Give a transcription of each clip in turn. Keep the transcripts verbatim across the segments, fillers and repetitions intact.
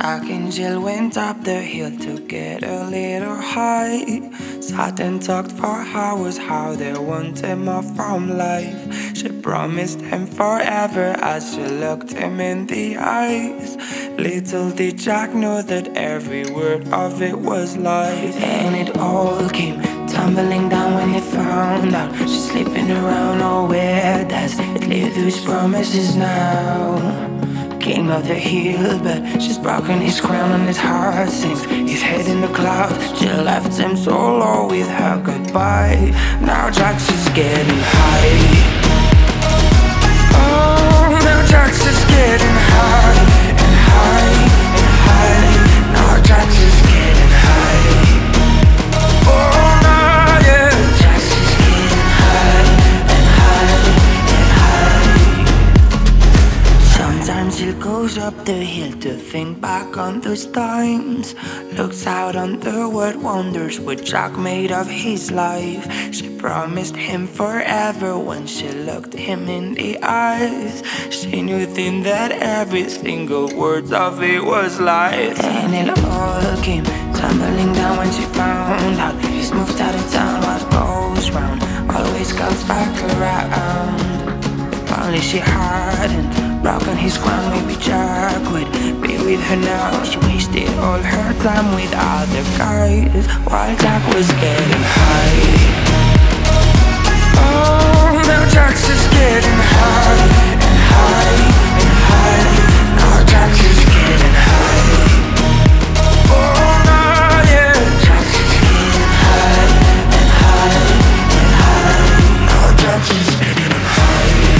Jack and Jill went up the hill to get a little high. Sat and talked for hours how they wanted more from life. She promised him forever as she looked him in the eyes. Little did Jack know that every word of it was lies. And it all came tumbling down when they found out she's sleeping around nowhere. That's it lived those promises now. King of the hill, but she's broken his crown and his heart sinks his head in the clouds. Jill left him solo with her goodbye. Now Jack's just getting high. Oh, now Jack's just getting high and high and high. Now Jack's just getting high. Oh, now yeah, Jack's just getting high and high and high. Sometimes he goes up the hill to think back on those times. Looks out on the world, wonders what Jack made of his life. She promised him forever when she looked him in the eyes. She knew then that every single word of it was lies. And it all came tumbling down when she found out he's moved out of town. What goes round always comes back around. If only she hadn't broken his crown, maybe Jack would be with her now. She wasted all her time with other guys while Jack was getting high. Oh, now Jack's just getting high and high and high. Now Jack's just getting high. Oh, now yeah, Jack's just getting high and high and high. Now Jack's just getting high.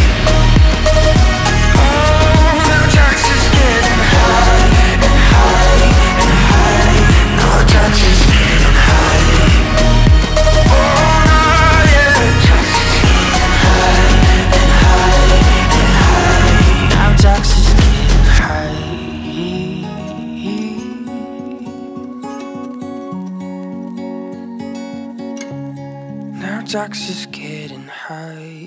Jack's just getting high.